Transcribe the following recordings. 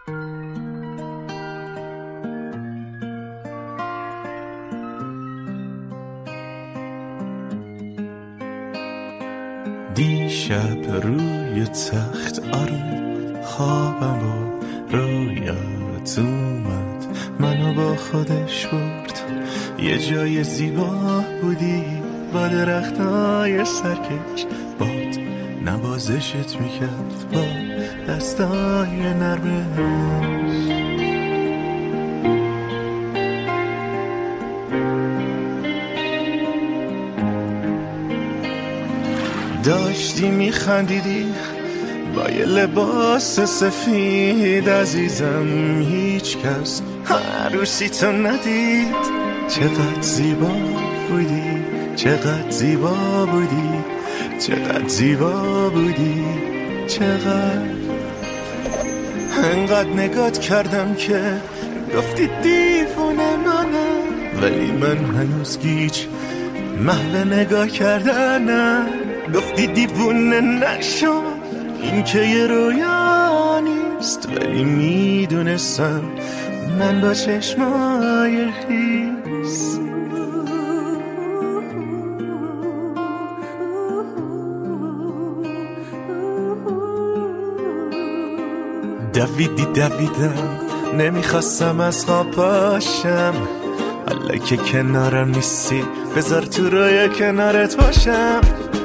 دیشب روی تخت آروم خوابم و رویت اومد، منو با خودش برد. یه جای زیبا بودی با درختای سرکش، باد نوازشت میکرد با دستای نرمش. داشتی میخندیدی با یه لباس سفید، عزیزم هیچ کس عروسی تو ندید. چقدر زیبا بودی، چقدر زیبا بودی، چقدر زیبا بودی، چقدر. انقدر نگات کردم که گفتی دیوونه منم، ولی من هنوز گیج محو نگاه کردنم. گفتی دیوونه نشو، این که یه رویا نیست، ولی میدونستم من با چشمای خیس. دویدم نمیخواستم از خواب پاشم، حالا که کنارم نیستی بذار تو رویا کنارت باشم.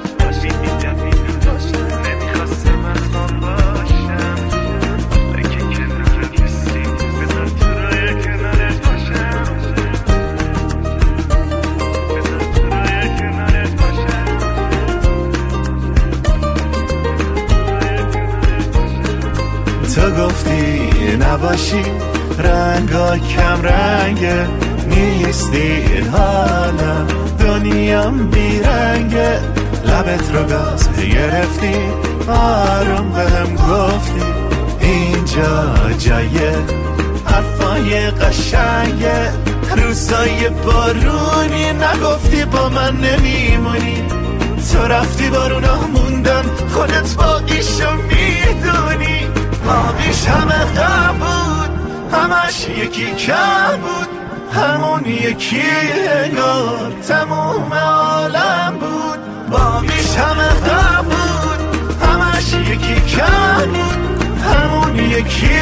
تو گفتی نباشی رنگا کم رنگه، نیستی حالا دنیام بیرنگه. لبت رو گاز گرفتی آروم بهم گفتی اینجا جای حرفای قشنگه. روزای بارونی نگفتی با من نمیمونی، تو رفتی بارونا موندن خودت باقیشو میدونی. آبیش همه غم بود، همش یکی کم بود، همون یکی انگار تموم عالم بود. آبیش همه غم بود، همش یکی کم بود، همون یکی